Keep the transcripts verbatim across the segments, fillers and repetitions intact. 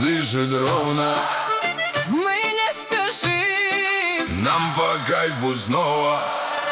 дышит ровно. Мы не спешим, нам по кайфу снова.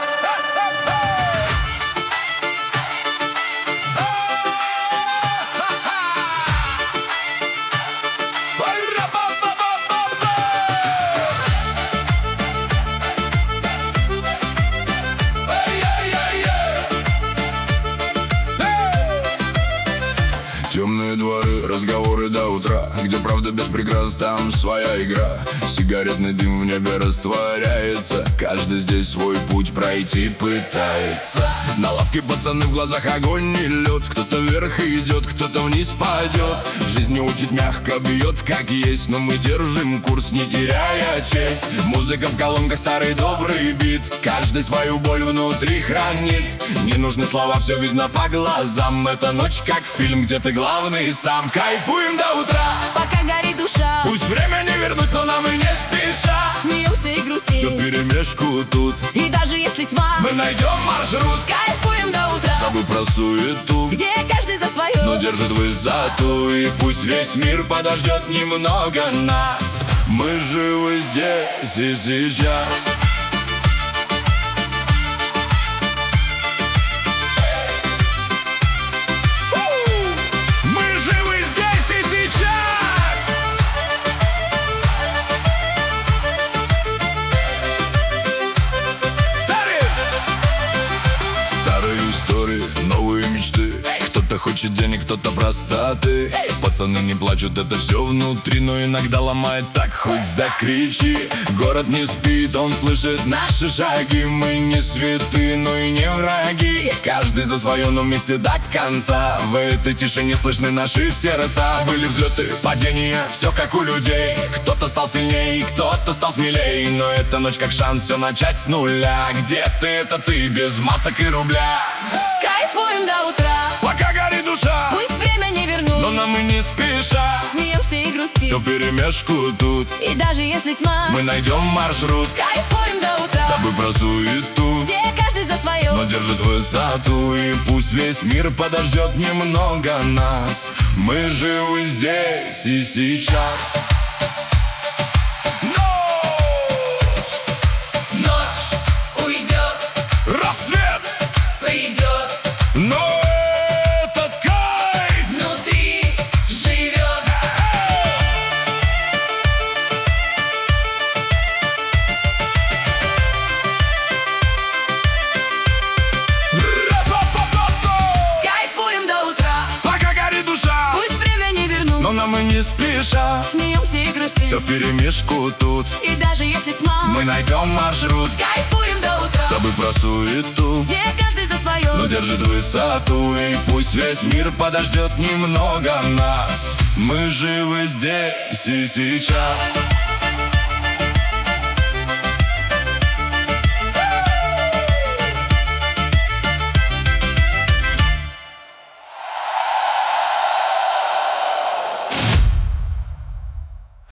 Темные дворы, разговоры до утра, где правда без прикрас, там своя игра. Сигаретный дым в небе растворяется, каждый здесь свой путь пройти пытается. На лавке пацаны, в глазах огонь и лед. Кто-то вверх идет, кто-то вниз пойдет. Жизнь не учит, мягко бьет, как есть, но мы держим курс, не теряя честь. Музыка в колонках, старый добрый бит, каждый свою боль внутри хранит. Не нужны слова, все видно по глазам. Эта ночь как фильм, где ты главный сам. Кайфуем до утра, пока горит душа. Пусть время не вернуть, но нам и не спеша. Смеемся и грустим, все вперемешку тут. И даже если тьма, мы найдем маршрут. Кайфуем до утра, забыв про суету, где каждый за свое, но держит высоту. И пусть весь мир подождет немного нас. Мы живы здесь и сейчас. Хочет денег, кто-то простоты. Пацаны не плачут, это все внутри, но иногда ломает, так хоть закричи. Город не спит, он слышит наши шаги. Мы не святы, но и не враги. Каждый за свое, но вместе до конца. В этой тишине слышны наши сердца. Были взлеты, падения, все как у людей. Кто-то стал сильнее, кто-то стал смелей. Но эта ночь как шанс все начать с нуля. Где ты, это ты, без масок и рубля. Кайфуем до утра, пока горит душа. Пусть время не вернуть, но нам и не спеша. Смеемся и грустим, все вперемешку тут. И даже если тьма, мы найдем маршрут. Кайфуем до утра, забыв про суету, где каждый за свое, но держит высоту. И пусть весь мир подождет немного нас. Мы живы здесь и сейчас. Но этот кайф внутри живет. Кайфуем до утра, пока горит душа. Пусть время не вернуть, но нам и не спеша. Смеемся и грустим, все вперемешку тут. И даже если тьма, мы найдем маршрут. Кайфуем до утра, забыв про суету, где каждый за свое, но держит высоту. И пусть весь мир подождет немного нас. Мы живы здесь и сейчас.